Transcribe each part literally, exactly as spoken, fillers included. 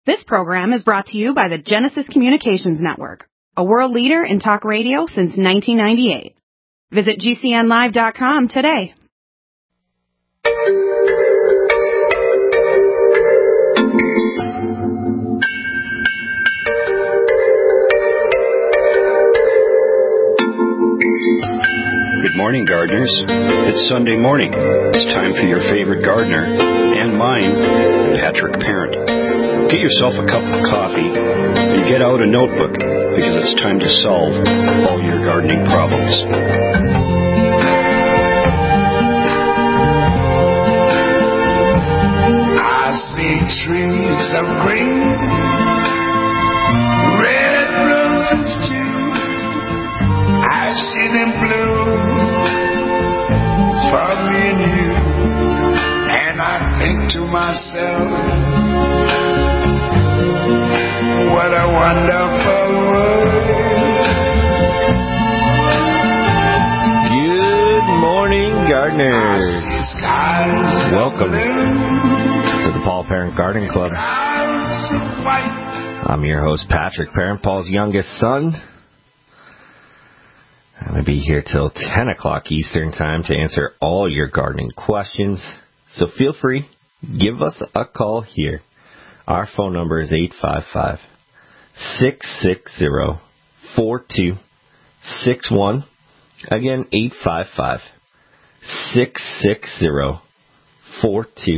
This program is brought to you by the Genesis Communications Network, a world leader in talk radio since nineteen ninety-eight. Visit G C N live dot com today. Good morning, gardeners. It's Sunday morning. It's time for your favorite gardener, and mine, Patrick Parent. Get yourself a cup of coffee and get out a notebook, because it's time to solve all your gardening problems. I see trees of green, red roses too. I see them blue for me and you, and I think to myself, what a wonderful world. Good morning, gardeners. Welcome to the Paul Parent Garden Club. I'm your host, Patrick Parent, Paul's youngest son. I'm going to be here till ten o'clock Eastern Time to answer all your gardening questions. So feel free, give us a call here. Our phone number is eight five five, six six zero, four two six one. Again, eight five five, six six zero, four two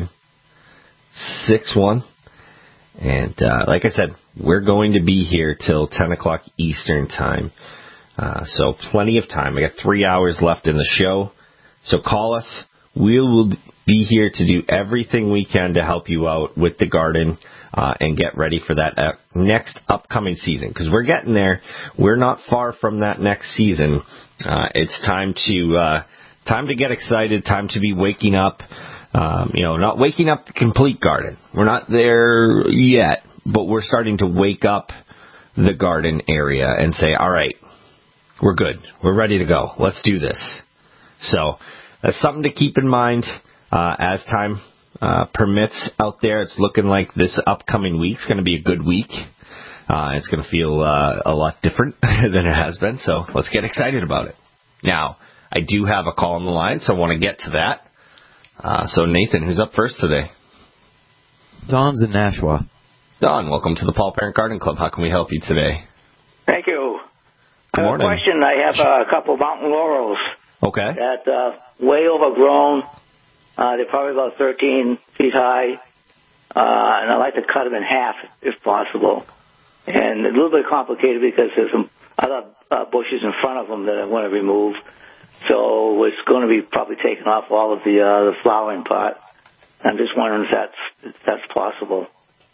six one. And uh, like I said, we're going to be here till ten o'clock Eastern Time. Uh, so plenty of time. I got three hours left in the show. So call us. We will be here to do everything we can to help you out with the garden uh, and get ready for that uh, next upcoming season. Because we're getting there. We're not far from that next season. Uh, it's time to uh, time to get excited. Time to be waking up. Um, you know, not waking up the complete garden. We're not there yet, but we're starting to wake up the garden area and say, all right, we're good. We're ready to go. Let's do this. So that's something to keep in mind uh, as time uh, permits out there. It's looking like this upcoming week's going to be a good week. Uh, it's going to feel uh, a lot different than it has been. So let's get excited about it. Now, I do have a call on the line, so I want to get to that. Uh, so Nathan, who's up first today? Don's in Nashua. Don, welcome to the Paul Parent Garden Club. How can we help you today? Thank you. Good morning. Uh, question, I have uh, a couple of mountain laurels. Okay. That uh, way overgrown. Uh, they're probably about thirteen feet high. Uh, and I'd like to cut them in half, if possible. And a little bit complicated because there's some other uh, bushes in front of them that I want to remove. So it's going to be probably taking off all of the, uh, the flowering part. I'm just wondering if that's, if that's possible.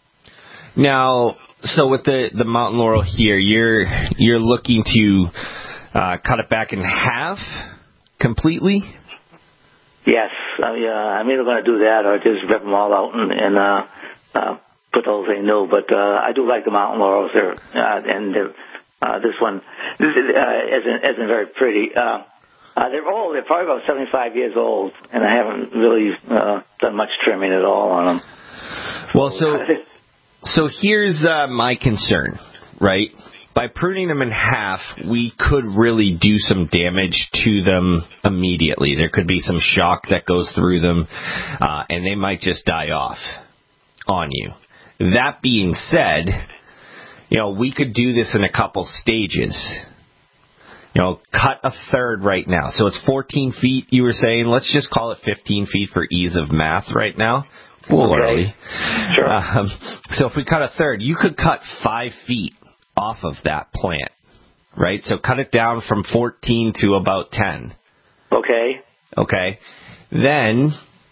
Now, so with the, the mountain laurel here, you're you're looking to uh, cut it back in half completely? Yes, I mean, uh, I'm either going to do that or just rip them all out and, and uh, uh, put those in new. But uh, I do like the mountain laurels there, uh, and uh, this one this is, uh, isn't isn't very pretty. Uh, uh, they're old. They're probably about seventy-five years old, and I haven't really uh, done much trimming at all on them. Well, so. So here's uh, my concern, right? By pruning them in half, we could really do some damage to them immediately. There could be some shock that goes through them, uh, and they might just die off on you. That being said, you know, we could do this in a couple stages. You know, cut a third right now. So it's fourteen feet, you were saying. Let's just call it fifteen feet for ease of math right now. A little okay. early. Sure. Um, so if we cut a third, you could cut five feet off of that plant, right? So cut it down from fourteen to about ten. Okay. Okay. Then,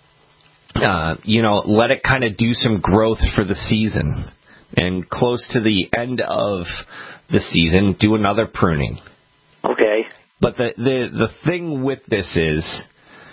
uh, you know, let it kind of do some growth for the season. And close to the end of the season, do another pruning. Okay. But the, the, the thing with this is,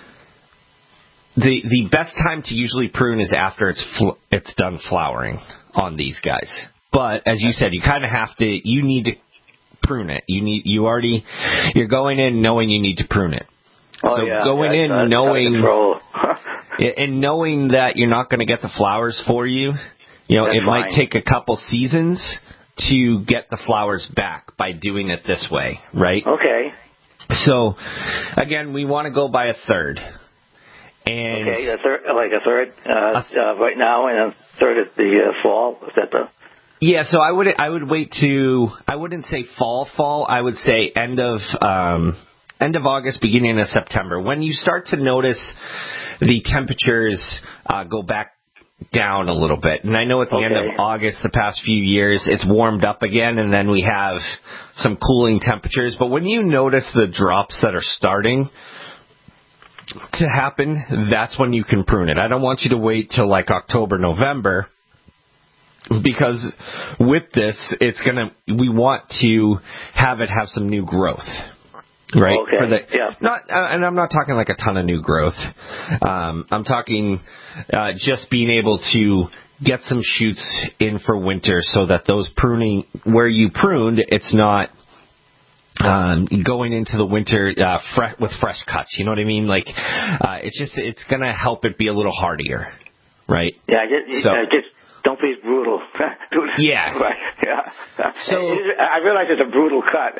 The the best time to usually prune is after it's fl- it's done flowering on these guys. But as you said, you kind of have to. You need to prune it. You need you already you're going in knowing you need to prune it. Oh, so yeah. going yeah, in that's knowing control. and knowing that you're not going to get the flowers for you, You know, That's it fine. might take a couple seasons to get the flowers back by doing it this way, right? Okay. So, again, we want to go by a third. And okay, a third, like a third uh, th- uh, right now and a third at the uh, fall. Is that the... Yeah, so I would I would wait to, I wouldn't say fall, fall. I would say end of um, end of August, beginning of September. When you start to notice the temperatures uh, go back down a little bit. And I know at the okay. end of August, the past few years, it's warmed up again, and then we have some cooling temperatures. But when you notice the drops that are starting to happen, that's when you can prune it. I don't want you to wait till like October, November, because with this, it's gonna, we want to have it have some new growth. Right. Okay. For the, yeah. Not, uh, and I'm not talking like a ton of new growth. Um, I'm talking uh, just being able to get some shoots in for winter, so that those pruning, where you pruned, it's not um, going into the winter uh, fre- with fresh cuts. You know what I mean? Like, uh, it's just, it's gonna help it be a little hardier. Right. Yeah. Just, so, uh, just don't be brutal. yeah. Right. Yeah. So I realize it's a brutal cut.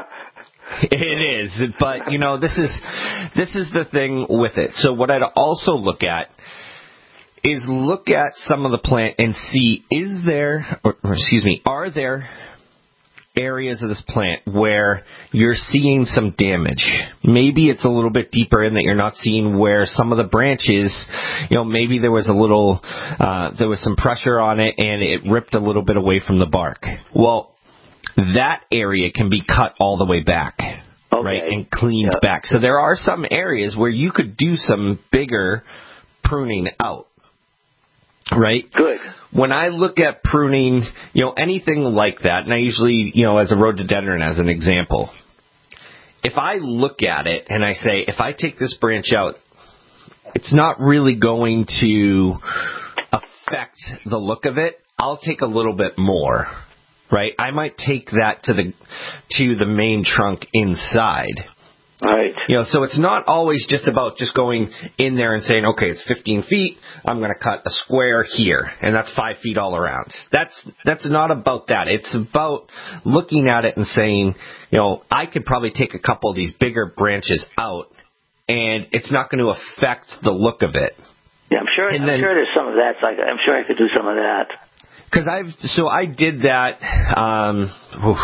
It is, but you know, this is this is the thing with it. So what I'd also look at is look at some of the plant and see, is there, or, or excuse me, are there areas of this plant where you're seeing some damage? Maybe it's a little bit deeper in that you're not seeing, where some of the branches, you know, maybe there was a little, uh, there was some pressure on it and it ripped a little bit away from the bark. Well, that area can be cut all the way back, okay. right, and cleaned yep. back. So there are some areas where you could do some bigger pruning out, right? Good. When I look at pruning, you know, anything like that, and I usually, you know, as a rhododendron as an example, if I look at it and I say, if I take this branch out, it's not really going to affect the look of it, I'll take a little bit more. Right, I might take that to the to the main trunk inside. Right. You know, so it's not always just about just going in there and saying, okay, it's fifteen feet. I'm going to cut a square here, and that's five feet all around. That's that's not about that. It's about looking at it and saying, you know, I could probably take a couple of these bigger branches out, and it's not going to affect the look of it. Yeah, I'm sure. And I'm then, sure there's some of that. So I, I'm sure I could do some of that. Because I've, so I did that, um, oof,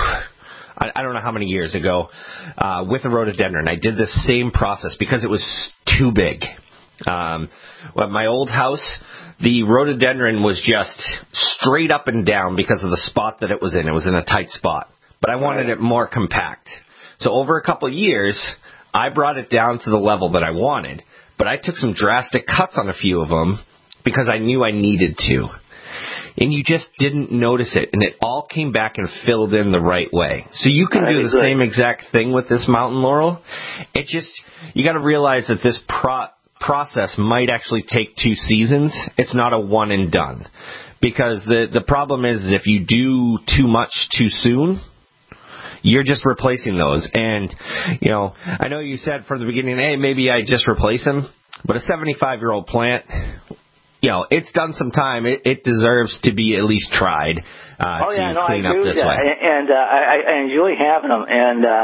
I, I don't know how many years ago, uh, with a rhododendron. I did the same process because it was too big. Um, well, my old house, the rhododendron was just straight up and down because of the spot that it was in. It was in a tight spot. But I wanted right. it more compact. So over a couple of years, I brought it down to the level that I wanted. But I took some drastic cuts on a few of them because I knew I needed to. And you just didn't notice it, and it all came back and filled in the right way. So you can do the good. same exact thing with this mountain laurel. It just, you got to realize that this pro- process might actually take two seasons. It's not a one and done. Because the, the problem is, if you do too much too soon, you're just replacing those. And, you know, I know you said from the beginning, hey, maybe I just replace them. But a seventy-five-year-old plant, you know, it's done some time. It, it deserves to be at least tried uh, oh, yeah, to no, clean I up agree this with way. that. And uh, I, I enjoy having them, and uh,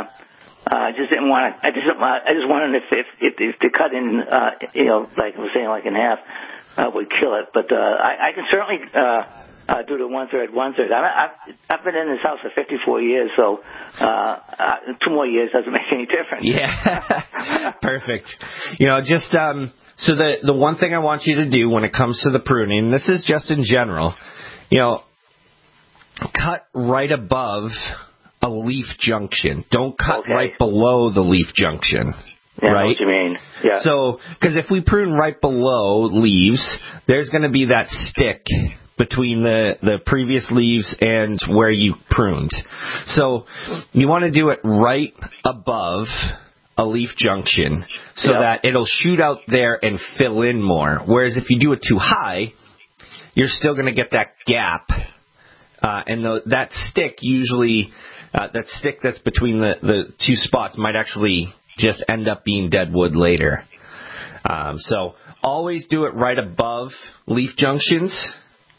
I just didn't want to. I just, I just wondered if if, if, if the cut in, uh, you know, like I was saying, like in half, uh, would kill it. But uh, I, I can certainly uh, uh, do the one third, one third. I, I've I've been in this house for fifty-four years, so uh, uh, two more years doesn't make any difference. Yeah, perfect. You know, just um. So the the one thing I want you to do when it comes to the pruning, this is just in general, you know, cut right above a leaf junction. Don't cut okay. right below the leaf junction. Yeah, right? I know what you mean. Yeah. So, because if we prune right below leaves, there's going to be that stick between the, the previous leaves and where you pruned. So, you want to do it right above a leaf junction so yep. that it'll shoot out there and fill in more. Whereas if you do it too high, you're still going to get that gap. Uh, and the, that stick usually, uh, that stick that's between the, the two spots might actually just end up being dead wood later. Um, so always do it right above leaf junctions.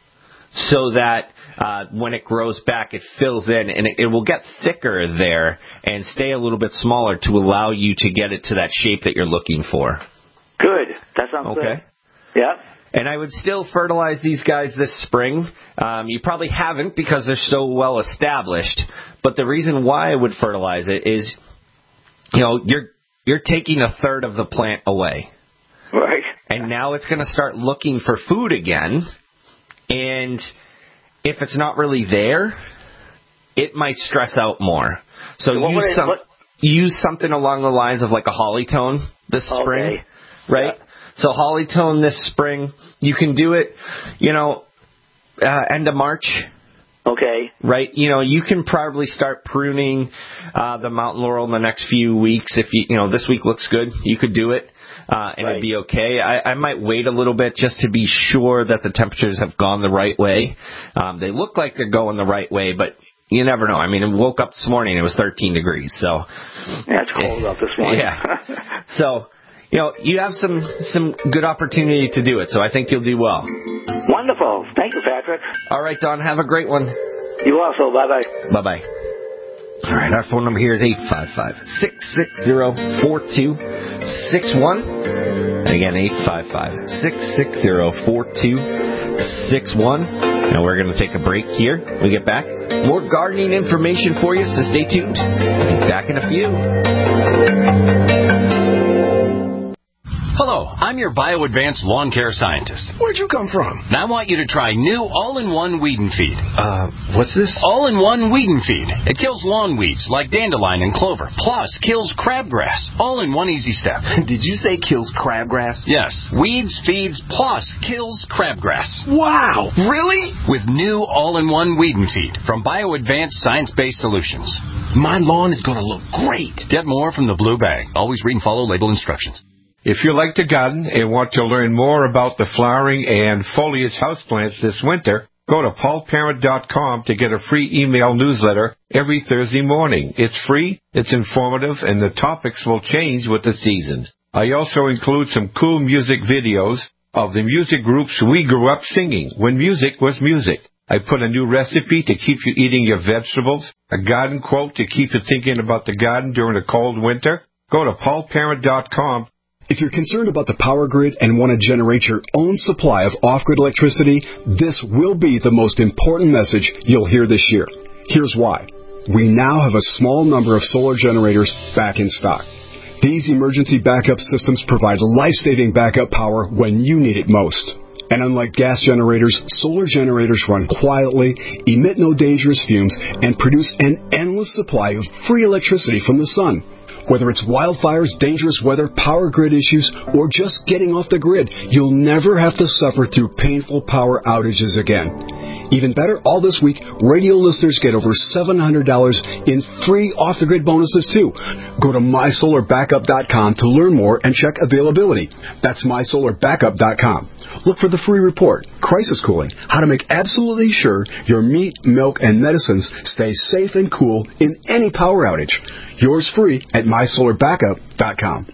so that uh, when it grows back, it fills in, and it, it will get thicker there and stay a little bit smaller to allow you to get it to that shape that you're looking for. Good. That sounds okay. good. Yeah. And I would still fertilize these guys this spring. Um, you probably haven't because they're so well established. But the reason why I would fertilize it is, you know, you're you're taking a third of the plant away. Right. And now it's going to start looking for food again. And if it's not really there, it might stress out more. So So what use would I- some what- use something along the lines of like a Hollytone this spring. Okay. Right? Yeah. So Hollytone this spring, you can do it, you know, uh, end of March, Okay. right? You know, you can probably start pruning uh, the mountain laurel in the next few weeks. If you, you know, this week looks good, you could do it, uh, and Right. it'd be okay. I, I might wait a little bit just to be sure that the temperatures have gone the right way. Um, they look like they're going the right way, but you never know. I mean, I woke up this morning, it was thirteen degrees, so. Yeah, it's cold out this morning. Yeah. So, you know, you have some, some good opportunity to do it, so I think you'll do well. Wonderful. Thank you, Patrick. All right, Don, have a great one. You also. Bye-bye. Bye-bye. All right, our phone number here is eight five five, six six zero, four two six one. And again, eight five five, six six zero, four two six one. And we're going to take a break here. When we get back, more gardening information for you, so stay tuned. We'll be back in a few. Hello, I'm your BioAdvanced lawn care scientist. Where'd you come from? And I want you to try new all-in-one weed and feed. Uh, what's this? All-in-one weed and feed. It kills lawn weeds like dandelion and clover, plus kills crabgrass. All in one easy step. Did you say kills crabgrass? Yes, weeds, feeds, plus kills crabgrass. Wow, really? With new all-in-one weed and feed from BioAdvanced science-based solutions. My lawn is going to look great. Get more from the blue bag. Always read and follow label instructions. If you like to garden and want to learn more about the flowering and foliage houseplants this winter, go to paul parent dot com to get a free email newsletter every Thursday morning. It's free, it's informative, and the topics will change with the season. I also include some cool music videos of the music groups we grew up singing when music was music. I put a new recipe to keep you eating your vegetables, a garden quote to keep you thinking about the garden during a cold winter. Go to paul parent dot com. If you're concerned about the power grid and want to generate your own supply of off-grid electricity, this will be the most important message you'll hear this year. Here's why. We now have a small number of solar generators back in stock. These emergency backup systems provide life-saving backup power when you need it most. And unlike gas generators, solar generators run quietly, emit no dangerous fumes, and produce an endless supply of free electricity from the sun. Whether it's wildfires, dangerous weather, power grid issues, or just getting off the grid, you'll never have to suffer through painful power outages again. Even better, all this week, radio listeners get over seven hundred dollars in free off-the-grid bonuses, too. Go to my solar backup dot com to learn more and check availability. That's my solar backup dot com. Look for the free report, Crisis Cooling, how to make absolutely sure your meat, milk, and medicines stay safe and cool in any power outage. Yours free at my solar backup dot com.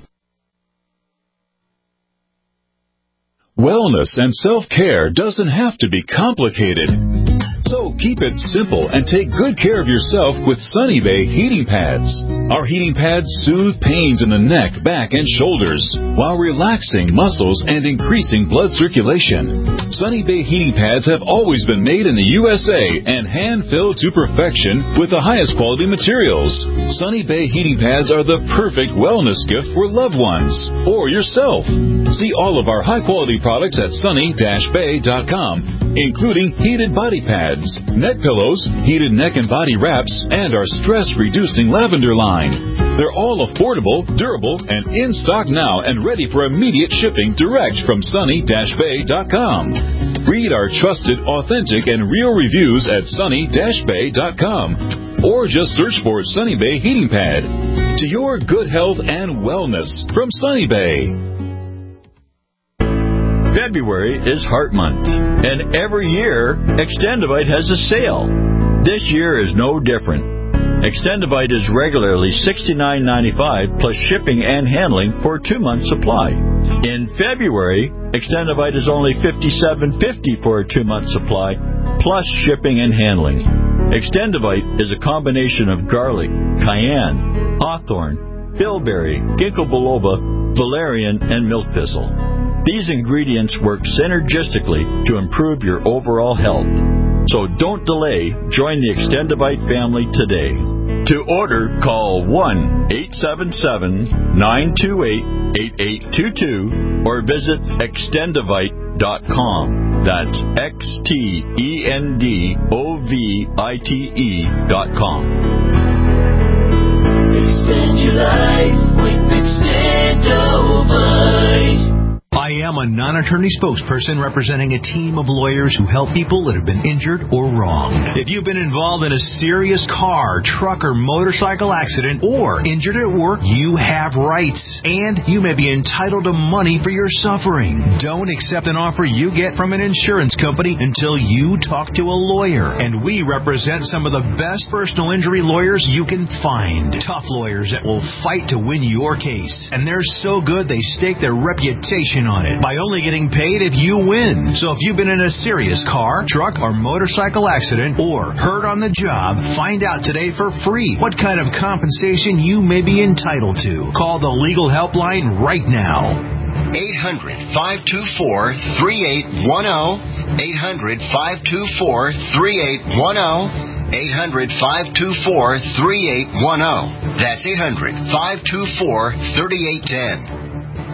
Wellness and self-care doesn't have to be complicated. So keep it simple and take good care of yourself with Sunny Bay heating pads. Our heating pads soothe pains in the neck, back, and shoulders while relaxing muscles and increasing blood circulation. Sunny Bay heating pads have always been made in the U S A and hand-filled to perfection with the highest quality materials. Sunny Bay heating pads are the perfect wellness gift for loved ones or yourself. See all of our high-quality products at sunny dash bay dot com, including heated body pads, neck pillows, heated neck and body wraps, and our stress-reducing lavender line. They're all affordable, durable, and in stock now and ready for immediate shipping direct from sunny dash bay dot com. Read our trusted, authentic, and real reviews at sunny dash bay dot com. Or just search for Sunny Bay Heating Pad. To your good health and wellness from Sunny Bay. February is Heart Month, and every year, Extendivite has a sale. This year is no different. Extendivite is regularly sixty-nine ninety-five plus shipping and handling for a two-month supply. In February, Extendivite is only fifty-seven fifty for a two-month supply, plus shipping and handling. Extendivite is a combination of garlic, cayenne, hawthorn, bilberry, ginkgo biloba, valerian, and milk thistle. These ingredients work synergistically to improve your overall health. So don't delay. Join the Extendivite family today. To order, call one eight seven seven, nine two eight, eight eight two two or visit extendivite dot com. That's X T E N D O V I T E dot com. Extend your life with Extendivite. I am a non-attorney spokesperson representing a team of lawyers who help people that have been injured or wronged. If you've been involved in a serious car, truck, or motorcycle accident or injured at work, you have rights, and you may be entitled to money for your suffering. Don't accept an offer you get from an insurance company until you talk to a lawyer, and we represent some of the best personal injury lawyers you can find. Tough lawyers that will fight to win your case, and they're so good they stake their reputation on it by only getting paid if you win. So if you've been in a serious car, truck, or motorcycle accident or hurt on the job, find out today for free what kind of compensation you may be entitled to. Call the legal helpline right now. eight hundred, five two four, three eight one zero. eight hundred, five two four, three eight one zero. eight hundred, five two four, three eight one zero. That's eight hundred, five two four, three eight one zero.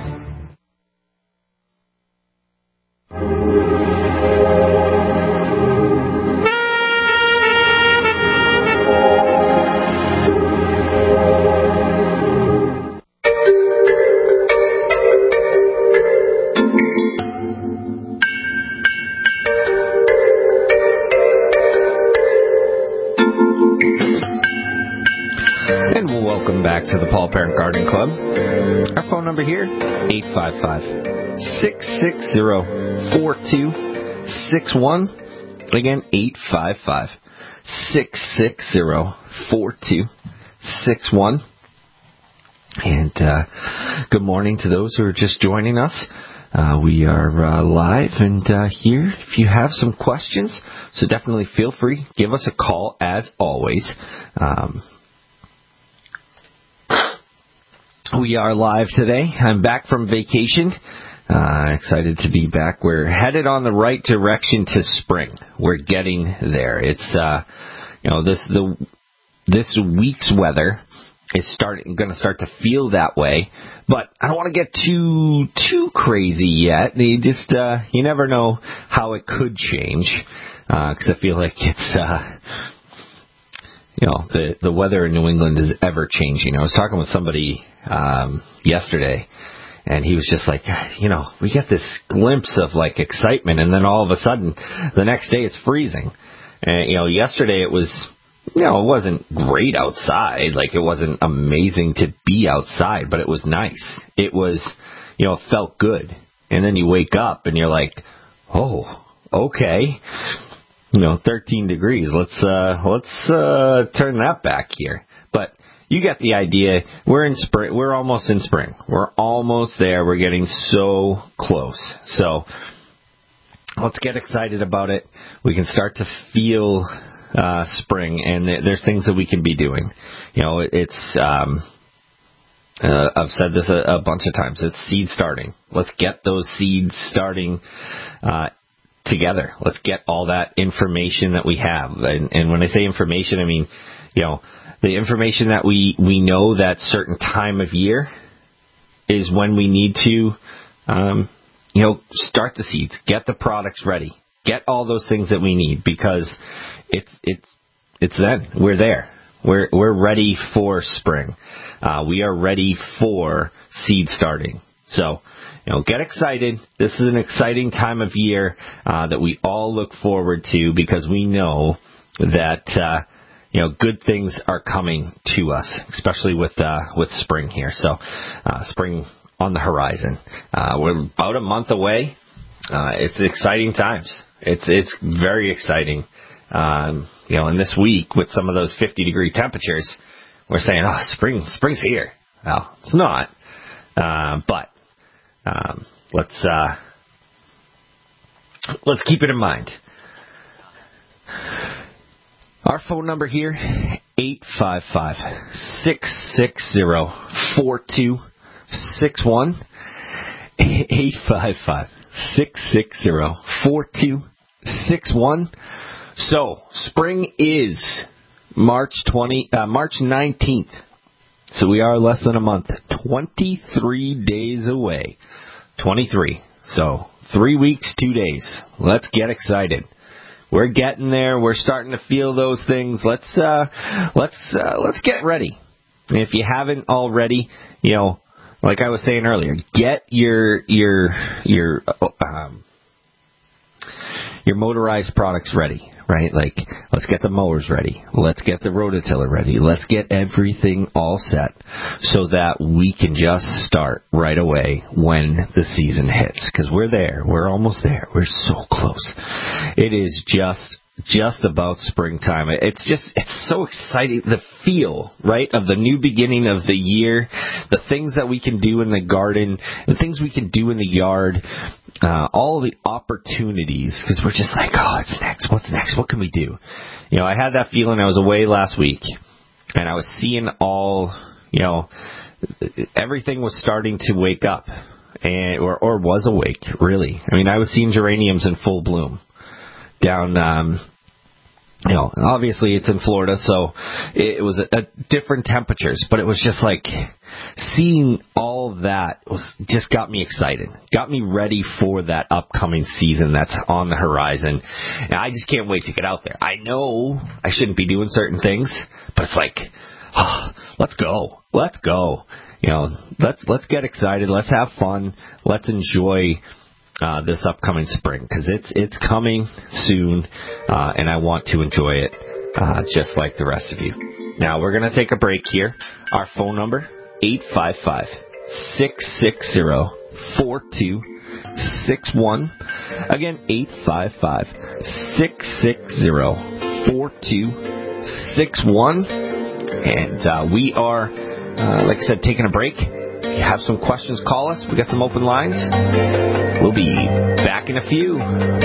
Back to the Paul Parent Gardening Club. Our phone number here, eight five five, six six zero, four two six one. Again, eight five five, six six zero, four two six one. And uh, good morning to those who are just joining us. Uh, we are uh, live and uh, here if you have some questions. So definitely feel free. Give us a call as always. Um, We are live today. I'm back from vacation. Uh, excited to be back. We're headed on the right direction to spring. We're getting there. It's, uh, you know, this, the, this week's weather is starting, going to start to feel that way, but I don't want to get too, too crazy yet. You just, uh, you never know how it could change, uh, cause I feel like it's, uh, you know, the, the weather in New England is ever changing. I was talking with somebody um, yesterday, and he was just like, you know, we get this glimpse of, like, excitement, and then all of a sudden, the next day it's freezing. And, you know, yesterday it was, you know, it wasn't great outside. Like, it wasn't amazing to be outside, but it was nice. It was, you know, it felt good. And then you wake up, and you're like, oh, okay. You know, thirteen degrees. Let's uh, let's uh, turn that back here. But you get the idea. We're in spring. We're almost in spring. We're almost there. We're getting so close. So let's get excited about it. We can start to feel uh, spring, and there's things that we can be doing. You know, it's. Um, uh, I've said this a, a bunch of times. It's seed starting. Let's get those seeds starting. Uh, together. Let's get all that information that we have. And, and when I say information, I mean, you know, the information that we, we know that certain time of year is when we need to, um, you know, start the seeds, get the products ready, get all those things that we need because it's, it's, it's then. We're there. We're, we're ready for spring. Uh, we are ready for seed starting. So, you know, get excited. This is an exciting time of year uh, that we all look forward to because we know that uh, you know good things are coming to us, especially with uh, with spring here. So, uh, spring on the horizon. Uh, we're about a month away. Uh, it's exciting times. It's it's very exciting. Um, you know, and this week with some of those fifty degree temperatures, we're saying, oh, spring spring's here. Well, it's not, uh, but. Um, let's uh, let's keep it in mind. Our phone number here, eight five five, six six zero, four two six one. eight five five, six six zero, four two six one. So, spring is March twentieth, uh, March nineteenth. So we are less than a month. twenty-three days away. twenty-three. So, three weeks, two days. Let's get excited. We're getting there. We're starting to feel those things. Let's uh, let's uh, let's get ready. If you haven't already, you know, like I was saying earlier, get your your your um, your motorized products ready, right? Like, let's get the mowers ready. Let's get the rototiller ready. Let's get everything all set so that we can just start right away when the season hits. Because we're there. We're almost there. We're so close. It is just just about springtime. It's just, it's so exciting. The feel, right, of the new beginning of the year, the things that we can do in the garden, the things we can do in the yard, uh, all the opportunities, because we're just like, oh, what's next? What's next? What can we do? You know, I had that feeling. I was away last week, and I was seeing all, you know, everything was starting to wake up, and or, or was awake, really. I mean, I was seeing geraniums in full bloom. Down, um, you know, obviously it's in Florida, so it was a, a different temperatures, but it was just like seeing all that was just got me excited, got me ready for that upcoming season that's on the horizon. And I just can't wait to get out there. I know I shouldn't be doing certain things, but it's like, oh, let's go, let's go. You know, let's let's get excited, let's have fun, let's enjoy Uh, this upcoming spring, because it's it's coming soon, uh, and I want to enjoy it uh, just like the rest of you. Now, we're going to take a break here. Our phone number, eight five five, six six zero, four two six one. Again, eight five five, six six zero, four two six one. And uh, we are, uh, like I said, taking a break. If you have some questions, call us. We got some open lines. We'll be back in a few.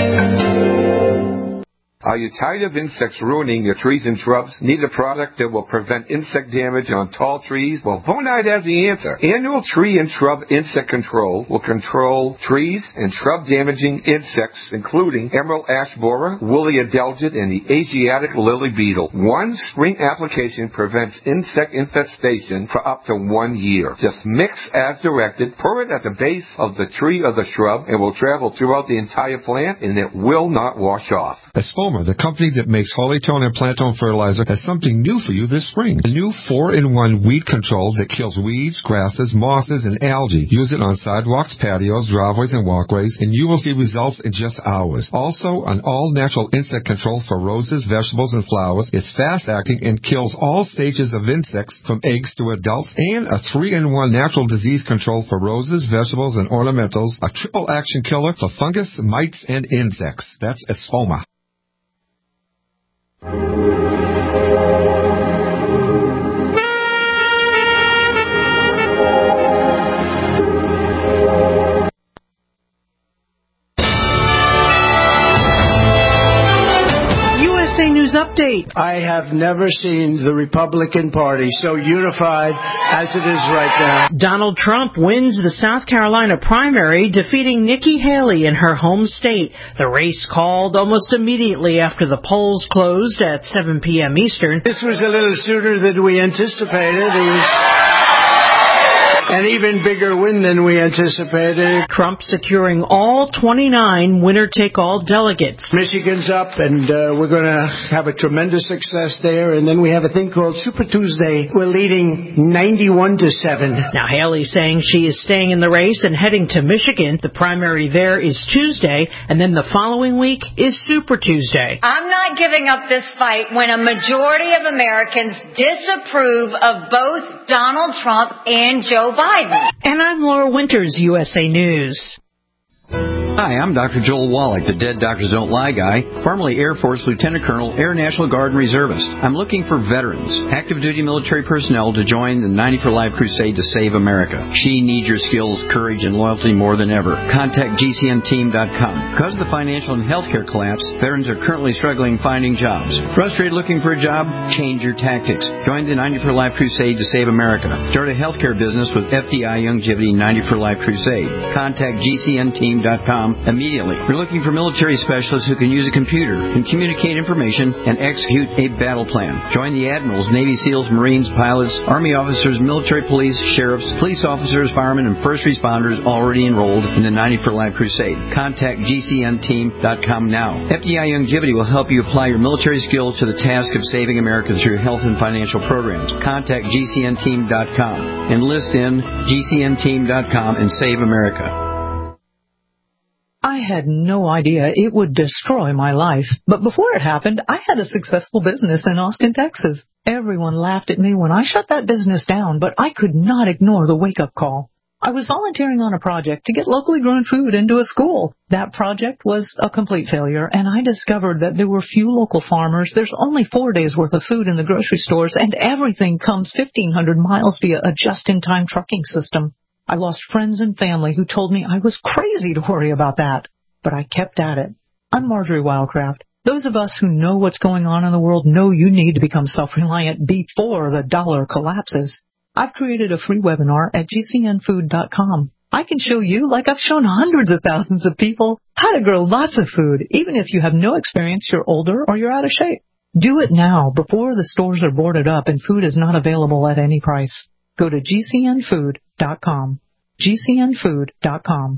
Are you tired of insects ruining your trees and shrubs? Need a product that will prevent insect damage on tall trees? Well, Vonide has the answer. Annual Tree and Shrub Insect Control will control trees and shrub damaging insects, including emerald ash borer, woolly adelgid, and the Asiatic lily beetle. One spring application prevents insect infestation for up to one year. Just mix as directed, pour it at the base of the tree or the shrub, and will travel throughout the entire plant, and it will not wash off. Espoma, the company that makes Hollytone and Plantone fertilizer, has something new for you this spring. A new four in one weed control that kills weeds, grasses, mosses, and algae. Use it on sidewalks, patios, driveways, and walkways, and you will see results in just hours. Also, an all-natural insect control for roses, vegetables, and flowers. It's fast-acting and kills all stages of insects from eggs to adults, and a three in one natural disease control for roses, vegetables, and ornamentals. A triple action killer for fungus, mites, and insects. That's Espoma. News update. I have never seen the Republican Party so unified as it is right now. Donald Trump wins the South Carolina primary, defeating Nikki Haley in her home state. The race called almost immediately after the polls closed at seven p.m. Eastern. This was a little sooner than we anticipated. It was an even bigger win than we anticipated. Trump securing all twenty-nine winner-take-all delegates. Michigan's up, and uh, we're going to have a tremendous success there. And then we have a thing called Super Tuesday. We're leading ninety-one to seven. Now, Haley saying she is staying in the race and heading to Michigan. The primary there is Tuesday, and then the following week is Super Tuesday. I'm not giving up this fight when a majority of Americans disapprove of both Donald Trump and Joe Biden. And I'm Laura Winters, U S A News. Hi, I'm Doctor Joel Wallach, the Dead Doctors Don't Lie guy, formerly Air Force Lieutenant Colonel, Air National Guard and Reservist. I'm looking for veterans, active duty military personnel to join the ninety for Life crusade to save America. She needs your skills, courage, and loyalty more than ever. Contact G C N team dot com. Because of the financial and healthcare collapse, veterans are currently struggling finding jobs. Frustrated looking for a job? Change your tactics. Join the ninety for Life crusade to save America. Start a healthcare business with F D I Youngevity ninety for Life crusade. Contact G C N team dot com immediately. We're looking for military specialists who can use a computer, can communicate information, and execute a battle plan. Join the admirals, Navy SEALs, Marines, pilots, Army officers, military police, sheriffs, police officers, firemen, and first responders already enrolled in the ninety for Life crusade. Contact G C N team dot com now. F D I Youngevity will help you apply your military skills to the task of saving America through health and financial programs. Contact G C N team dot com. Enlist in G C N team dot com and save America. I had no idea it would destroy my life. But before it happened, I had a successful business in Austin, Texas. Everyone laughed at me when I shut that business down, but I could not ignore the wake-up call. I was volunteering on a project to get locally grown food into a school. That project was a complete failure, and I discovered that there were few local farmers. There's only four days' worth of food in the grocery stores, and everything comes fifteen hundred miles via a just-in-time trucking system. I lost friends and family who told me I was crazy to worry about that. But I kept at it. I'm Marjorie Wildcraft. Those of us who know what's going on in the world know you need to become self-reliant before the dollar collapses. I've created a free webinar at G C N food dot com. I can show you, like I've shown hundreds of thousands of people, how to grow lots of food, even if you have no experience, you're older, or you're out of shape. Do it now before the stores are boarded up and food is not available at any price. Go to G C N food dot com. G C N food dot com.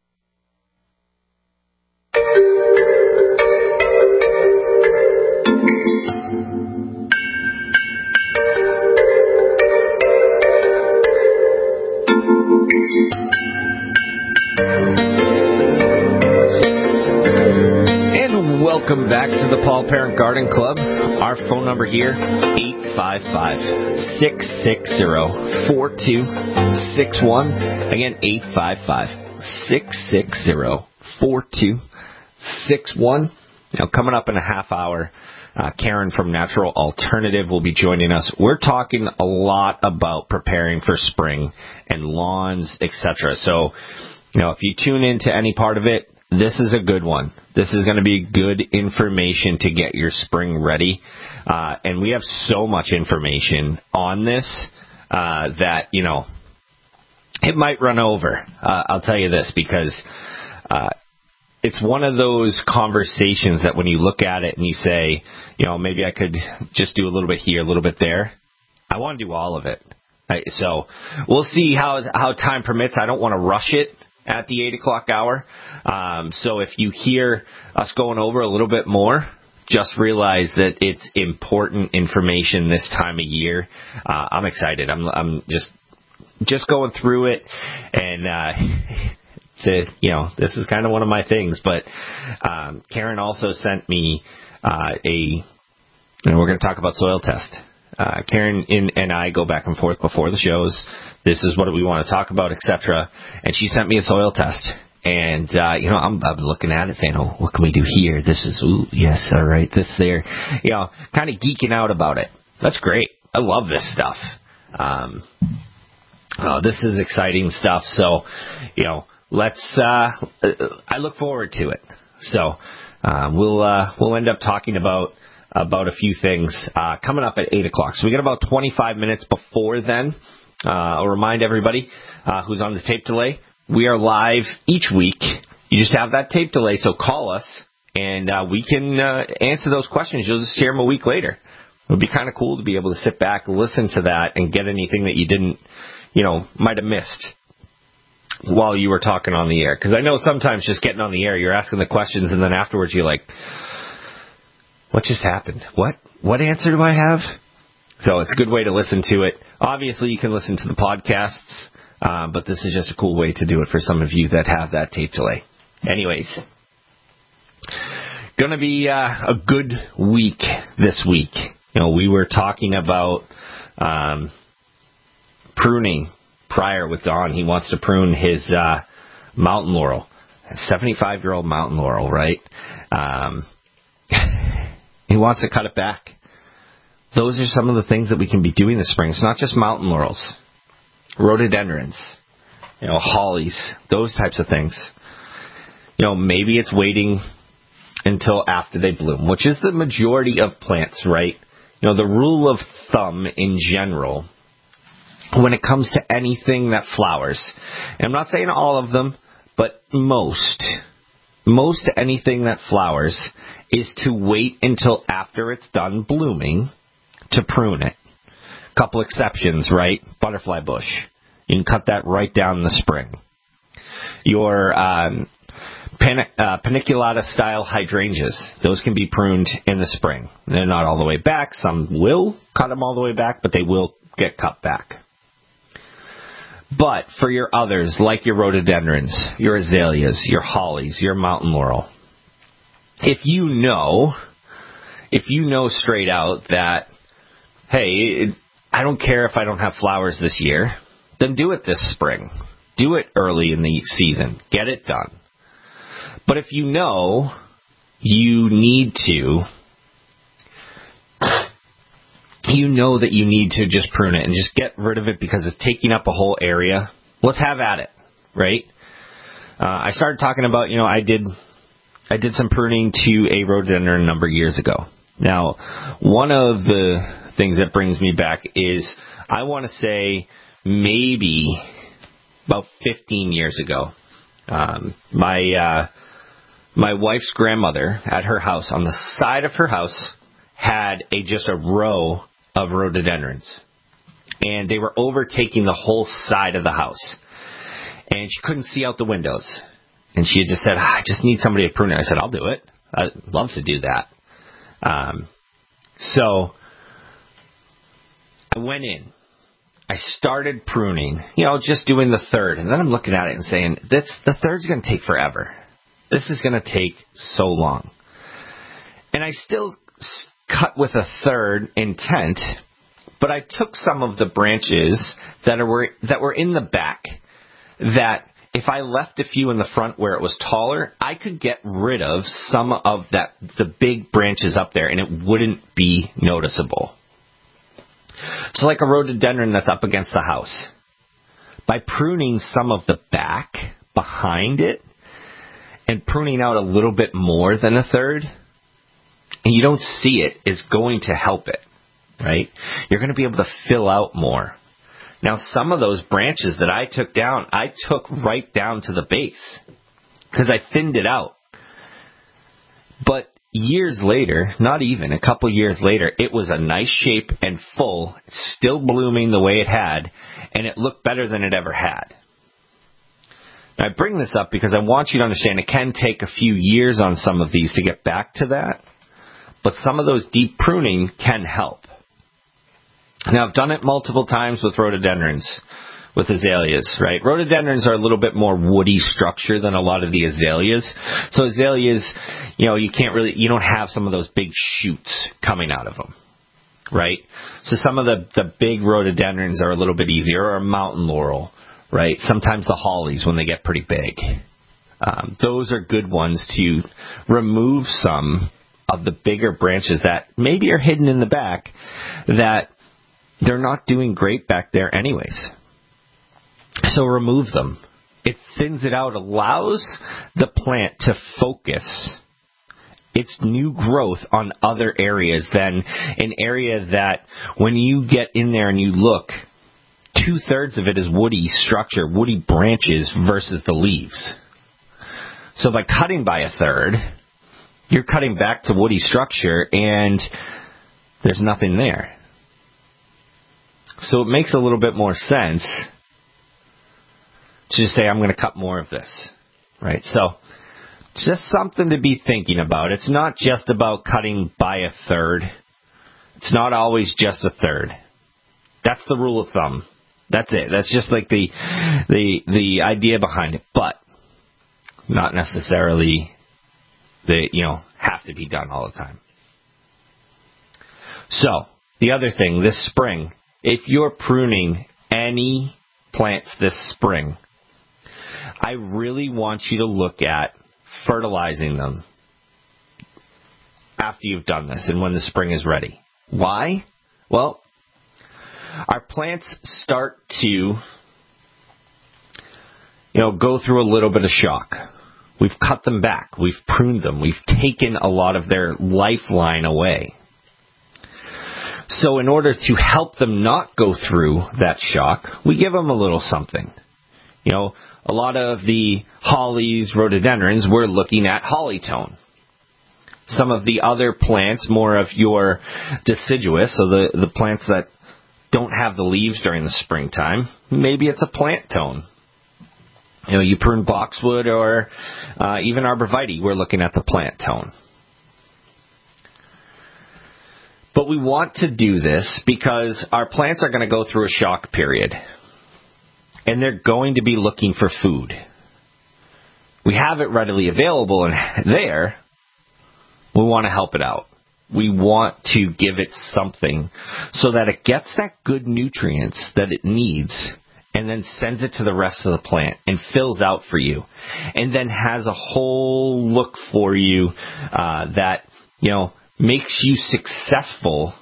And welcome back to the Paul Parent Garden Club. Our phone number here, eight five five, six six zero, four two six one. Again, eight five five, six six zero, four two six one. Now, coming up in a half hour, uh, Karen from Natural Alternative will be joining us. We're talking a lot about preparing for spring and lawns, et cetera. So, you know, if you tune into any part of it, this is a good one. This is going to be good information to get your spring ready. Uh, and we have so much information on this uh, that, you know, it might run over. Uh, I'll tell you this, because uh, it's one of those conversations that when you look at it and you say, you know, maybe I could just do a little bit here, a little bit there. I want to do all of it. Right? So we'll see how how time permits. I don't want to rush it at the eight o'clock hour. Um, so if you hear us going over a little bit more, just realize that it's important information this time of year. Uh, I'm excited. I'm, I'm just just going through it, and uh, to you know, this is kind of one of my things. But um, Karen also sent me uh, a. You know, we're going to talk about soil test. Uh, Karen in, and I go back and forth before the shows. This is what we want to talk about, et cetera. And she sent me a soil test. And, uh, you know, I'm, I'm looking at it saying, oh, what can we do here? This is, ooh, yes, all right, this there. You know, kind of geeking out about it. That's great. I love this stuff. Um, uh, this is exciting stuff. So, you know, let's, uh, I look forward to it. So, uh, we'll, uh, we'll end up talking about about a few things uh, coming up at eight o'clock. So we got about twenty-five minutes before then. Uh, I'll remind everybody uh, who's on the tape delay, we are live each week. You just have that tape delay, so call us, and uh, we can uh, answer those questions. You'll just share them a week later. It would be kind of cool to be able to sit back, listen to that, and get anything that you didn't, you know, might have missed while you were talking on the air. Because I know sometimes just getting on the air, you're asking the questions, and then afterwards you're like, what just happened? What? What answer do I have? So it's a good way to listen to it. Obviously, you can listen to the podcasts, uh, but this is just a cool way to do it for some of you that have that tape delay. Anyways, going to be uh, a good week this week. You know, we were talking about um, pruning prior with Don. He wants to prune his uh, mountain laurel. seventy-five-year-old mountain laurel, right? Um, he wants to cut it back. Those are some of the things that we can be doing this spring. It's not just mountain laurels, rhododendrons, you know, hollies, those types of things. You know, maybe it's waiting until after they bloom, which is the majority of plants, right? You know, the rule of thumb in general when it comes to anything that flowers, and I'm not saying all of them, but most, most anything that flowers is to wait until after it's done blooming to prune it. Couple exceptions, right? Butterfly bush. You can cut that right down in the spring. Your um, pan- uh, paniculata-style hydrangeas, those can be pruned in the spring. They're not all the way back. Some will cut them all the way back, but they will get cut back. But for your others, like your rhododendrons, your azaleas, your hollies, your mountain laurel, if you know, if you know straight out that, hey, I don't care if I don't have flowers this year, then do it this spring. Do it early in the season. Get it done. But if you know you need to, you know that you need to just prune it and just get rid of it because it's taking up a whole area, let's have at it, right? Uh, I started talking about, you know, I did I did some pruning to a rhododendron a number of years ago. Now, one of the things that brings me back is, I want to say maybe about fifteen years ago, um, my uh, my wife's grandmother at her house, on the side of her house, had a just a row of rhododendrons, and they were overtaking the whole side of the house, and she couldn't see out the windows, and she had just said, I just need somebody to prune it. I said, I'll do it. I'd love to do that. Um, so I went in, I started pruning, you know, just doing the third, and then I'm looking at it and saying, that's, the third's going to take forever. This is going to take so long. And I still cut with a third intent, but I took some of the branches that were that were in the back, that if I left a few in the front where it was taller, I could get rid of some of that the big branches up there, and it wouldn't be noticeable. So like a rhododendron that's up against the house, by pruning some of the back behind it and pruning out a little bit more than a third, and you don't see it, is going to help it, right? You're going to be able to fill out more. Now, some of those branches that I took down, I took right down to the base because I thinned it out. But years later, not even, a couple years later, it was a nice shape and full, still blooming the way it had, and it looked better than it ever had. Now, I bring this up because I want you to understand it can take a few years on some of these to get back to that. But some of those deep pruning can help. Now, I've done it multiple times with rhododendrons, with azaleas, right? Rhododendrons are a little bit more woody structure than a lot of the azaleas. So azaleas, you know, you can't really, you don't have some of those big shoots coming out of them, right? So some of the, the big rhododendrons are a little bit easier, or a mountain laurel, right? Sometimes the hollies when they get pretty big. Um, those are good ones to remove some of the bigger branches that maybe are hidden in the back, that they're not doing great back there anyways. So remove them. It thins it out, allows the plant to focus its new growth on other areas than an area that when you get in there and you look, two-thirds of it is woody structure, woody branches versus the leaves. So by cutting by a third, you're cutting back to woody structure, and there's nothing there. So it makes a little bit more sense to just say, I'm going to cut more of this, right? So just something to be thinking about. It's not just about cutting by a third. It's not always just a third. That's the rule of thumb. That's it. That's just like the the the idea behind it, but not necessarily they, you know, have to be done all the time. So, the other thing, this spring, if you're pruning any plants this spring, I really want you to look at fertilizing them after you've done this and when the spring is ready. Why? Well, our plants start to, you know, go through a little bit of shock. We've cut them back. We've pruned them. We've taken a lot of their lifeline away. So in order to help them not go through that shock, we give them a little something. You know, a lot of the hollies, rhododendrons, we're looking at Hollytone. Some of the other plants, more of your deciduous, so the, the plants that don't have the leaves during the springtime, maybe it's a plant tone. You know, you prune boxwood or uh, even arborvitae, we're looking at the plant tone. But we want to do this because our plants are going to go through a shock period. And they're going to be looking for food. We have it readily available and there. We want to help it out. We want to give it something so that it gets that good nutrients that it needs and then sends it to the rest of the plant and fills out for you. And then has a whole look for you uh, that, you know, makes you successful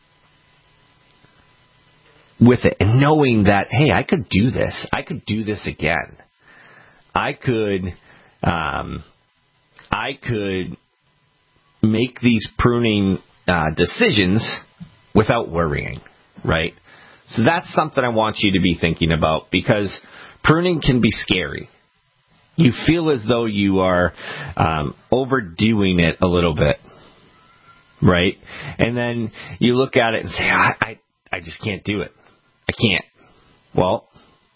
with it. And knowing that, hey, I could do this. I could do this again. I could, um, I could make these pruning uh, decisions without worrying, right? So that's something I want you to be thinking about because pruning can be scary. You feel as though you are um, overdoing it a little bit, right? And then you look at it and say, I, I, I just can't do it. I can't. Well,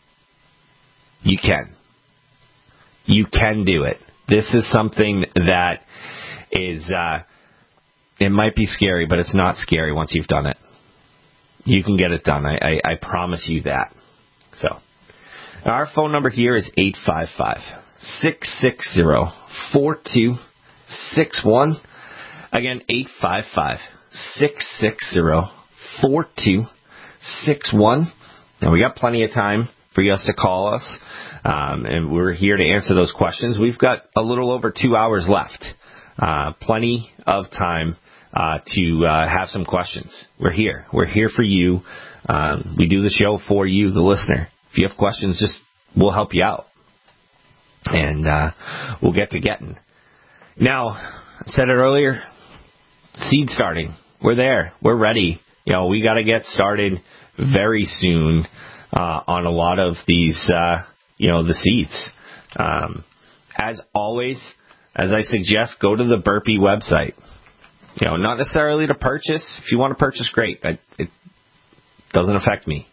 you can. You can do it. This is something that is, uh, it might be scary, but it's not scary once you've done it. You can get it done. I, I, I promise you that. So, our phone number here is eight five five, six six zero, four two six one. Again, eight five five, six six zero, four two six one. And we got plenty of time for you to call us. Um, and we're here to answer those questions. We've got a little over two hours left. Uh, plenty of time uh, to uh, have some questions. We're here. We're here for you. Um, we do the show for you, the listener. If you have questions, just we'll help you out. And uh, we'll get to getting. Now, I said it earlier, seed starting. We're there. We're ready. You know, we got to get started very soon uh, on a lot of these, uh, you know, the seeds. Um, as always, as I suggest, go to the Burpee website. You know, not necessarily to purchase. If you want to purchase, great. I, it doesn't affect me.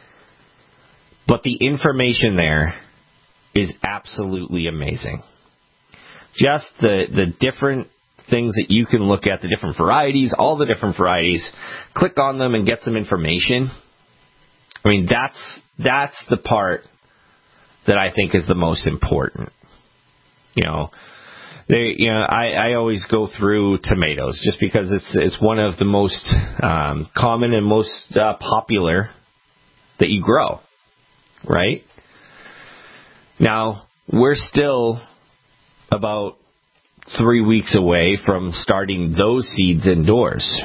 But the information there is absolutely amazing. Just the, the different things that you can look at, the different varieties, all the different varieties, click on them and get some information. I mean, that's that's the part that I think is the most important. You know, they, you know, I, I always go through tomatoes just because it's it's one of the most um, common and most uh, popular that you grow, right? Now, we're still about three weeks away from starting those seeds indoors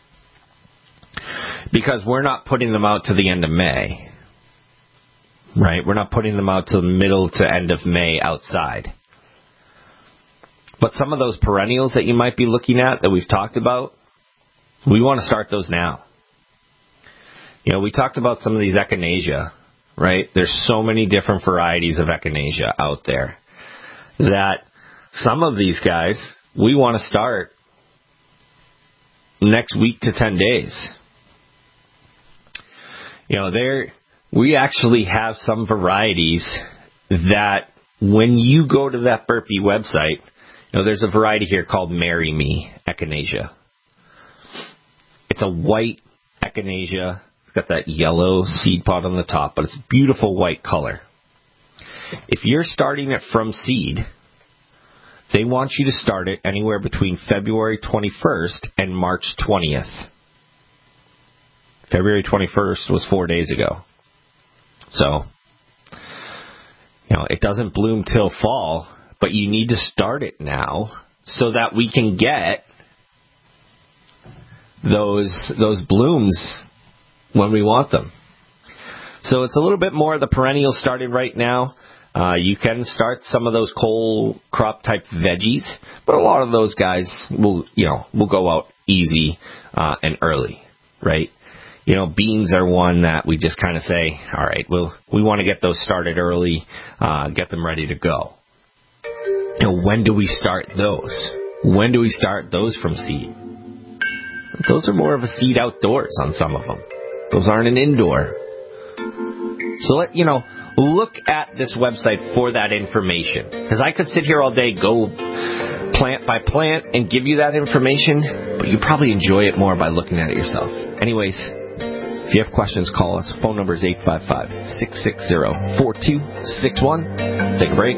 because we're not putting them out to the end of May, right? We're not putting them out to the middle to end of May outside. But some of those perennials that you might be looking at that we've talked about, we want to start those now. You know, we talked about some of these echinacea, right? There's so many different varieties of echinacea out there that some of these guys, we want to start next week to ten days. You know, there we actually have some varieties that when you go to that Burpee website, you know, there's a variety here called Marry Me Echinacea. It's a white echinacea. It's got that yellow seed pod on the top, but it's a beautiful white color. If you're starting it from seed, they want you to start it anywhere between February twenty-first and March twentieth. February twenty-first was four days ago. So, You know, it doesn't bloom till fall, but you need to start it now so that we can get those those blooms when we want them. So it's a little bit more of the perennial starting right now. Uh, you can start some of those coal crop type veggies, but a lot of those guys will, you know, will go out easy uh, and early, right? You know, beans are one that we just kind of say, all right, well, we want to get those started early, uh, get them ready to go. You know, when do we start those? When do we start those from seed? Those are more of a seed outdoors on some of them. Those aren't an indoor. So let, you know, look at this website for that information. Because I could sit here all day, go plant by plant, and give you that information, but you probably enjoy it more by looking at it yourself. Anyways, if you have questions, call us. Phone number is eight five five, six six zero, four two six one. Take a break.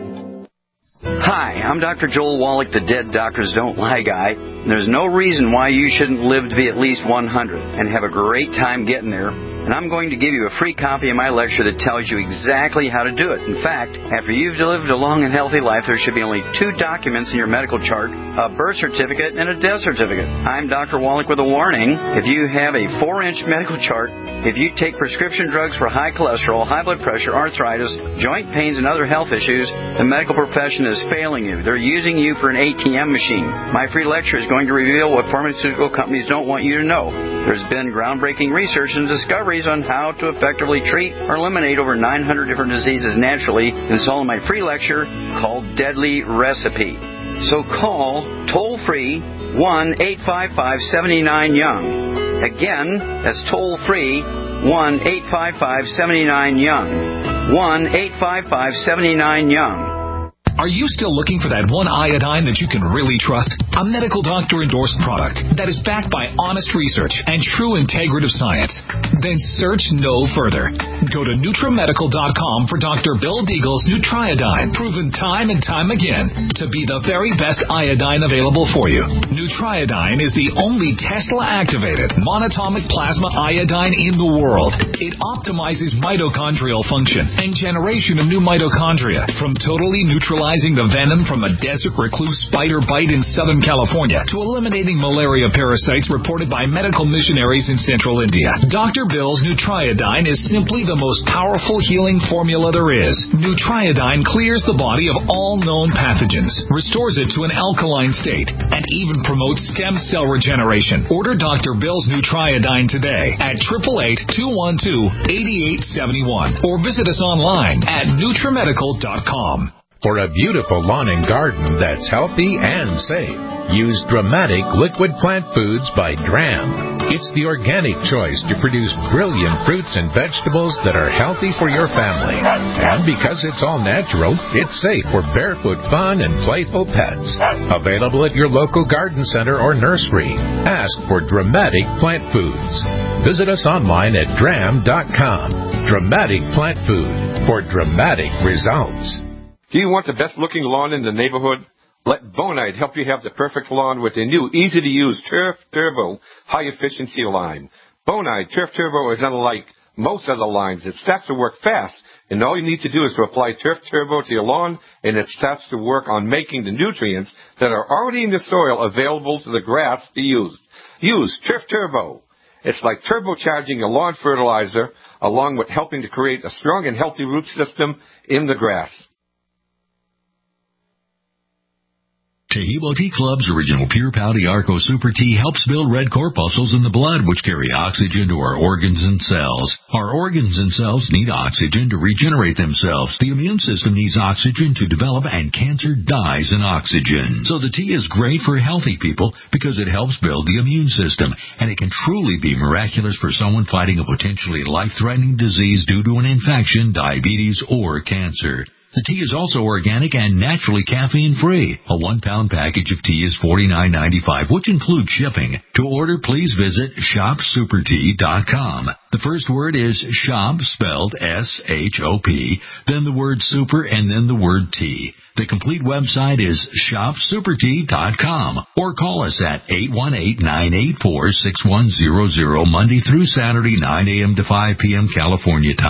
Hi, I'm Doctor Joel Wallach, the Dead Doctors Don't Lie guy. There's no reason why you shouldn't live to be at least one hundred and have a great time getting there. And I'm going to give you a free copy of my lecture that tells you exactly how to do it. In fact, after you've lived a long and healthy life, there should be only two documents in your medical chart, a birth certificate and a death certificate. I'm Doctor Wallach with a warning. If you have a four-inch medical chart, if you take prescription drugs for high cholesterol, high blood pressure, arthritis, joint pains, and other health issues, the medical profession is failing you. They're using you for an A T M machine. My free lecture is going to reveal what pharmaceutical companies don't want you to know. There's been groundbreaking research and discoveries on how to effectively treat or eliminate over nine hundred different diseases naturally, and it's all in my free lecture called Deadly Recipe. So call toll-free one eight five five, seven nine, young. Again, that's toll-free one eight five five, seven nine, young. one eight five five, seven nine, young. Are you still looking for that one iodine that you can really trust? A medical doctor-endorsed product that is backed by honest research and true integrative science? Then search no further. Go to Nutramedical dot com for Doctor Bill Deagle's Nutriodine, proven time and time again to be the very best iodine available for you. Nutriodine is the only Tesla-activated monatomic plasma iodine in the world. It optimizes mitochondrial function and generation of new mitochondria from totally neutralizing the venom from a desert recluse spider bite in Southern California to eliminating malaria parasites reported by medical missionaries in Central India. Doctor Bill's Nutriodine is simply the most powerful healing formula there is. Nutriodine clears the body of all known pathogens, restores it to an alkaline state, and even promotes stem cell regeneration. Order Doctor Bill's Nutriodine today at eight eight eight, two one two, eight eight seven one or visit us online at Nutramedical dot com. For a beautiful lawn and garden that's healthy and safe, use Dramatic Liquid Plant Foods by Dram. It's the organic choice to produce brilliant fruits and vegetables that are healthy for your family. And because it's all natural, it's safe for barefoot fun and playful pets. Available at your local garden center or nursery. Ask for Dramatic Plant Foods. Visit us online at dram dot com. Dramatic Plant Food for dramatic results. Do you want the best-looking lawn in the neighborhood? Let Bonide help you have the perfect lawn with the new, easy-to-use Turf Turbo high-efficiency line. Bonide Turf Turbo is unlike most other lines. It starts to work fast, and all you need to do is to apply Turf Turbo to your lawn, and it starts to work on making the nutrients that are already in the soil available to the grass to use. Use Turf Turbo. It's like turbocharging your lawn fertilizer, along with helping to create a strong and healthy root system in the grass. Taheebo Tea Club's original Pure Pouty Arco Super Tea helps build red corpuscles in the blood, which carry oxygen to our organs and cells. Our organs and cells need oxygen to regenerate themselves. The immune system needs oxygen to develop, and cancer dies in oxygen. So the tea is great for healthy people because it helps build the immune system, and it can truly be miraculous for someone fighting a potentially life-threatening disease due to an infection, diabetes, or cancer. The tea is also organic and naturally caffeine-free. A one-pound package of tea is forty-nine ninety-five, which includes shipping. To order, please visit shop super tea dot com. The first word is shop, spelled S H O P, then the word super, and then the word tea. The complete website is shop super tea dot com, or call us at eight one eight, nine eight four, six one zero zero Monday through Saturday, nine a.m. to five p.m. California time.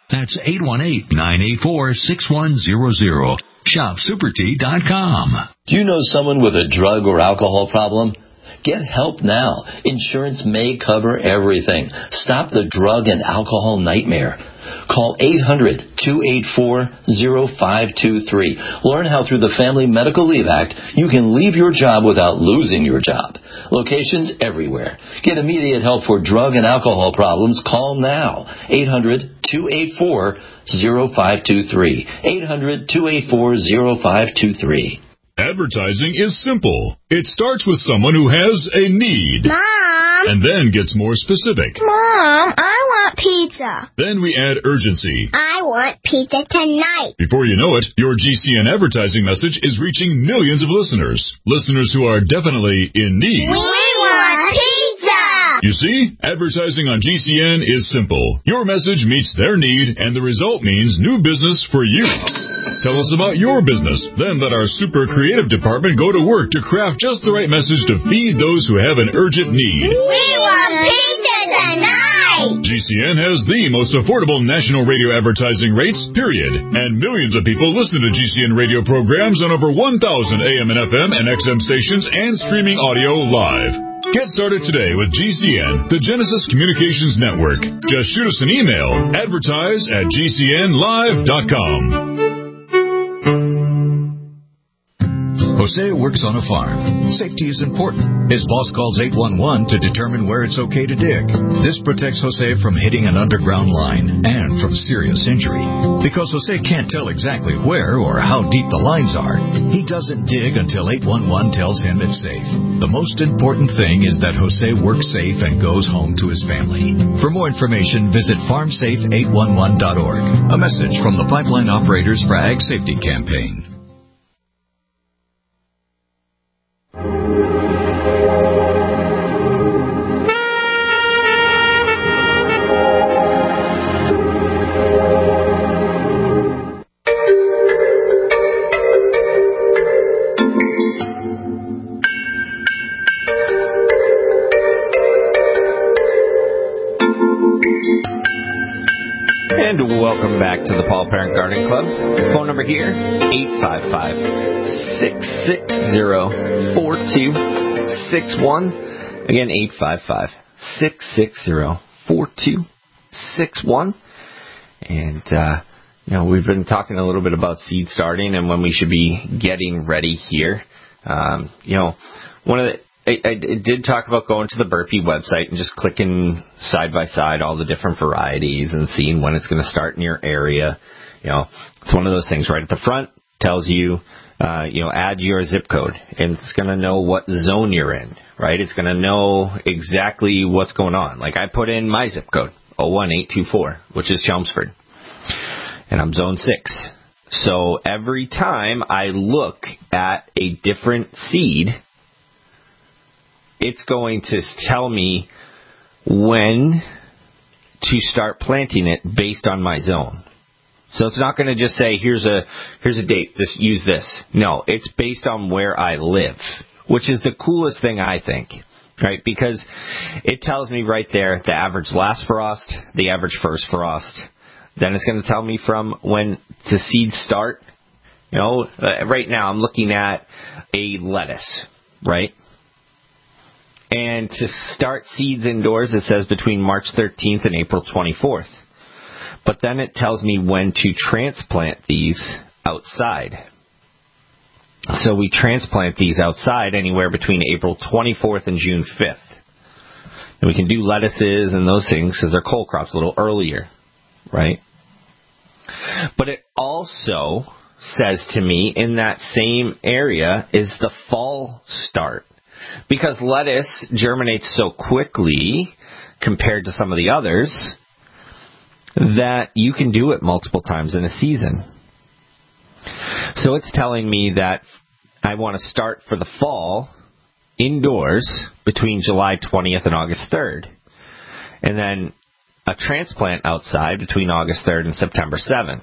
That's eight one eight, nine eight four, six one zero zero. shop super tea dot com. Do you know someone with a drug or alcohol problem? Get help now. Insurance may cover everything. Stop the drug and alcohol nightmare. Call eight hundred, two eight four, zero five two three. Learn how through the Family Medical Leave Act you can leave your job without losing your job. Locations everywhere. Get immediate help for drug and alcohol problems. Call now. eight hundred, two eight four, zero five two three. eight hundred, two eight four, zero five two three. Advertising is simple. It starts with someone who has a need. Mom! And then gets more specific. Mom, I want pizza. Then we add urgency. I want pizza tonight. Before you know it, your G C N advertising message is reaching millions of listeners. Listeners who are definitely in need. We want pizza! You see, advertising on G C N is simple. Your message meets their need, and the result means new business for you. Tell us about your business. Then let our super creative department go to work to craft just the right message to feed those who have an urgent need. We want pizza tonight! G C N has the most affordable national radio advertising rates, period. And millions of people listen to G C N radio programs on over one thousand A M and F M and X M stations and streaming audio live. Get started today with G C N, the Genesis Communications Network. Just shoot us an email, advertise at g c n live dot com. Jose works on a farm. Safety is important. His boss calls eight one one to determine where it's okay to dig. This protects Jose from hitting an underground line and from serious injury. Because Jose can't tell exactly where or how deep the lines are, he doesn't dig until eight one one tells him it's safe. The most important thing is that Jose works safe and goes home to his family. For more information, visit farm safe eight one one dot org. A message from the Pipeline Operators for Ag Safety Campaign. Welcome back to the Paul Parent Garden Club. Phone number here, eight five five, six six zero, four two six one. Again, eight five five, six six zero, four two six one. And, uh, you know, we've been talking a little bit about seed starting and when we should be getting ready here. Um, you know, one of the I, I did talk about going to the Burpee website and just clicking side by side all the different varieties and seeing when it's going to start in your area. You know, it's one of those things right at the front tells you, uh, you know, add your zip code and it's going to know what zone you're in, right? It's going to know exactly what's going on. Like I put in my zip code, oh one eight two four, which is Chelmsford, and I'm zone six. So every time I look at a different seed, it's going to tell me when to start planting it based on my zone. So it's not going to just say, here's a here's a date, this use this. No, it's based on where I live, which is the coolest thing, I think, right? Because it tells me right there the average last frost, the average first frost. Then it's going to tell me from when to seed start. You know, uh, right now I'm looking at a lettuce, right? And to start seeds indoors, it says between March thirteenth and April twenty-fourth. But then it tells me when to transplant these outside. So we transplant these outside anywhere between April twenty-fourth and June fifth. And we can do lettuces and those things because they're cold crops a little earlier, right? But it also says to me in that same area is the fall start. Because lettuce germinates so quickly compared to some of the others that you can do it multiple times in a season. So it's telling me that I want to start for the fall indoors between July twentieth and August third. And then a transplant outside between August third and September seventh.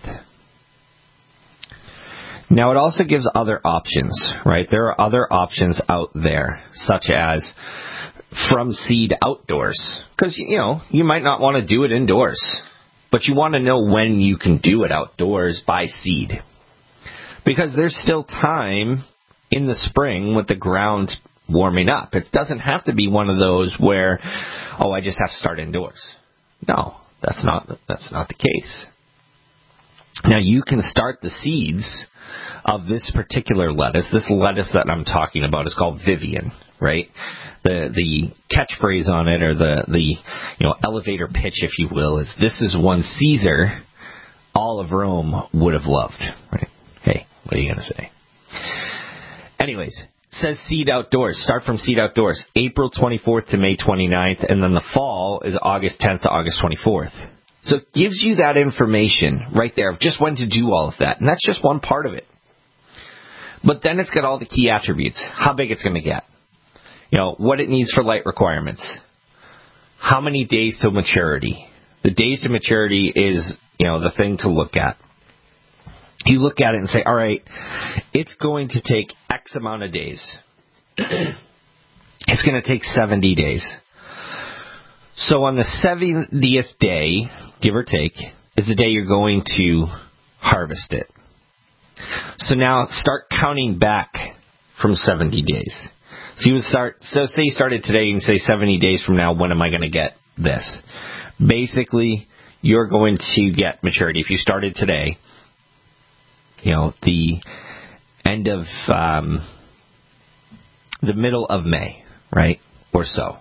Now, it also gives other options, right? There are other options out there, such as from seed outdoors. Because, you know, you might not want to do it indoors. But But you want to know when you can do it outdoors by seed. Because there's still time in the spring with the ground warming up. It doesn't have to be one of those where, oh, I just have to start indoors. No, that's not that's not the case. Now, you can start the seeds of this particular lettuce. This lettuce that I'm talking about is called Vivian, right? The the catchphrase on it, or the, the you know elevator pitch, if you will, is this is one Caesar all of Rome would have loved, right? Hey, what are you going to say? Anyways, it says seed outdoors. Start from seed outdoors, April twenty-fourth to May twenty-ninth, and then the fall is August tenth to August twenty-fourth. So it gives you that information right there of just when to do all of that. And that's just one part of it. But then it's got all the key attributes. How big it's going to get. You know, what it needs for light requirements. How many days to maturity. The days to maturity is, you know, the thing to look at. You look at it and say, all right, it's going to take X amount of days. It's going to take seventy days. So on the seventieth day, give or take, is the day you're going to harvest it. So now start counting back from seventy days. So you would start, so say you started today, you can say seventy days from now, when am I going to get this? Basically, you're going to get maturity. If you started today, you know, the end of, um, the middle of May, right? Or so.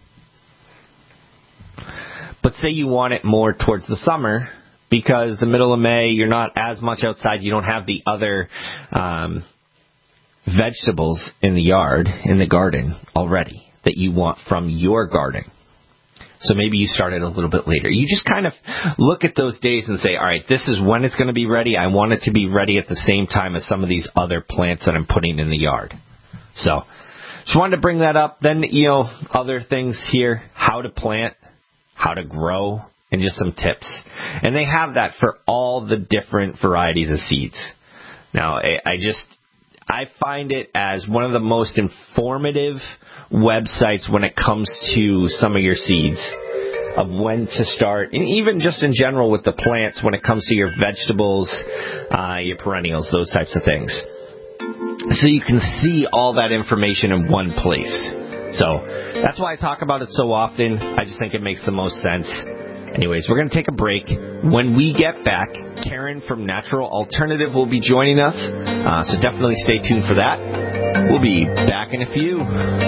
But say you want it more towards the summer, because the middle of May, you're not as much outside. You don't have the other um, vegetables in the yard, in the garden already, that you want from your garden. So maybe you start it a little bit later. You just kind of look at those days and say, all right, this is when it's going to be ready. I want it to be ready at the same time as some of these other plants that I'm putting in the yard. So just wanted to bring that up. Then, you know, other things here, how to plant, how to grow, and just some tips. And they have that for all the different varieties of seeds. Now, I, I just, I find it as one of the most informative websites when it comes to some of your seeds, of when to start, and even just in general with the plants when it comes to your vegetables, uh, your perennials, those types of things. So you can see all that information in one place. So that's why I talk about it so often. I just think it makes the most sense. Anyways, we're going to take a break. When we get back, Karen from Natural Alternative will be joining us. Uh, so definitely stay tuned for that. We'll be back in a few.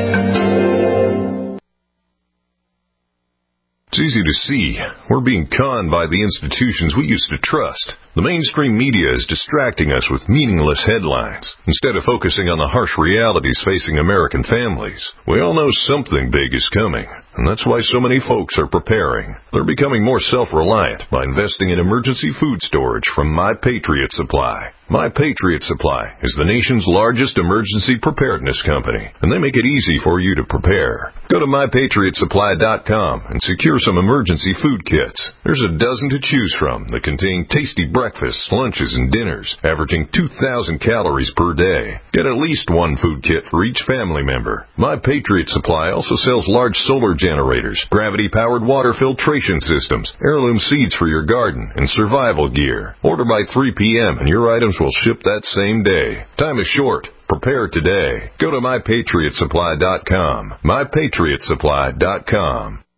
It's easy to see. We're being conned by the institutions we used to trust. The mainstream media is distracting us with meaningless headlines instead of focusing on the harsh realities facing American families. We all know something big is coming, and that's why so many folks are preparing. They're becoming more self-reliant by investing in emergency food storage from My Patriot Supply. My Patriot Supply is the nation's largest emergency preparedness company, and they make it easy for you to prepare. Go to my patriot supply dot com and secure some emergency food kits. There's a dozen to choose from that contain tasty breakfasts, lunches, and dinners, averaging two thousand calories per day. Get at least one food kit for each family member. My Patriot Supply also sells large solar generators, gravity-powered water filtration systems, heirloom seeds for your garden, and survival gear. Order by three p.m. and your items will ship that same day. Time is short. Prepare today. Go to my patriot supply dot com. my patriot supply dot com.